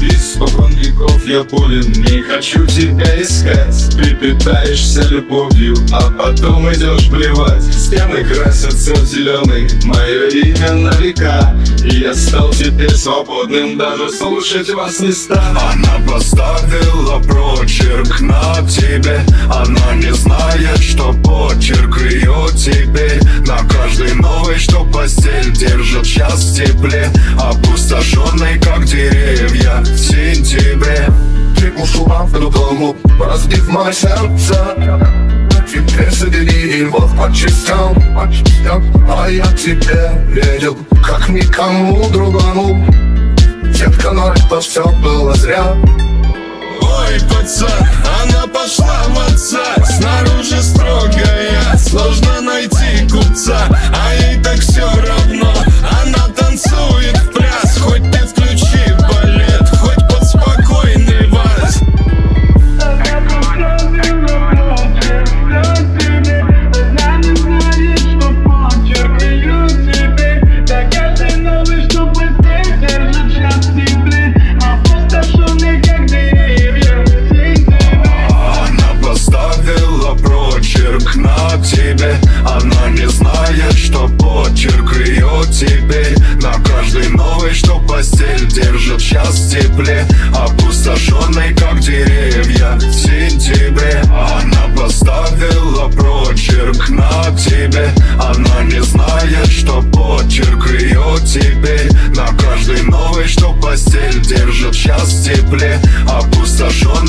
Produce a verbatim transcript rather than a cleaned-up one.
Испокон веков я болен, не хочу тебя искать. Ты питаешься любовью, а потом идешь плевать. Стены красятся в зеленый, мое имя на века. И я стал теперь свободным, даже слушать вас не стану. Она поставила прочерк на тебе. Она не знает, что почерк ее теперь. На каждой новой, что постель держит час в тепле. Опустошенный, как деревья в сентябре. Ты ушла в другому, разбив мое сердце. Теперь собери его по частям, по частям. А я тебе верил, как никому другому. Детка, но это все было зря. Ой, пацан, она пошла в отца. Снаружи строгая, сложно найти купца. А ей так все равно, она танцует в пляс. Хоть ты включи балет, хоть под спокойный вальс. Она не знает, что почерк ее теперь. На каждой новой, что постель держит час в тепле. Опустошенный, как деревья в сентябре. Она поставила прочерк на тебе. Она не знает, что почерк ее теперь. На каждой новой, что постель держит час в тепле. Опустошенный